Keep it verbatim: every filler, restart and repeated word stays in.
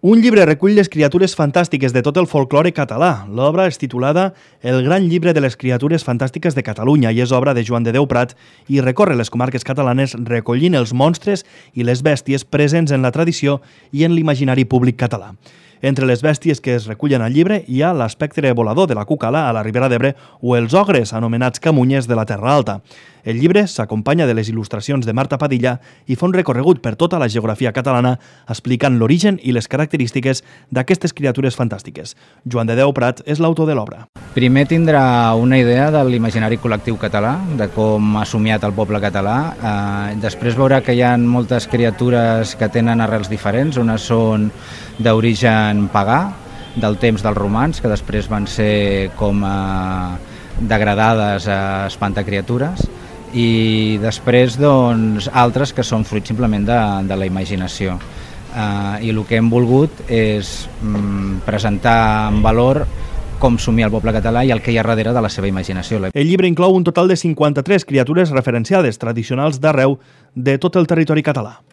Un llibre recull les criatures fantàstiques de tot el folklore català. L'obra és titulada El gran llibre de les criatures fantàstiques de Catalunya i és obra de Joan de Déu Prat i recorre les comarques catalanes recollint els monstres i les bèsties presents en la tradició i en l'imaginari públic català. Entre les bèsties que es recullen al llibre hi ha l'espectre volador de la Cucala a la Ribera d'Ebre o els ogres, anomenats camunyes de la Terra Alta. El llibre s'acompanya de les il·lustracions de Marta Padilla i fa un recorregut per tota la geografia catalana explicant l'origen i les característiques d'aquestes criatures fantàstiques. Joan de Déu Prat és l'autor de l'obra. Primer tindrà una idea de l'imaginari col·lectiu català, de com ha somiat el poble català. Eh, després veurà que hi ha moltes criatures que tenen arrels diferents. Unes són d'origen pagà, del temps dels romans, que després van ser com eh, degradades a espantacriatures, i després doncs, altres que són fruit simplement de, de la imaginació. Eh, I el que hem volgut és mm, presentar en valor com somia el poble català i el que hi ha darrere de la seva imaginació. El llibre inclou un total de cinquanta-tres criatures referenciades, tradicionals d'arreu de tot el territori català.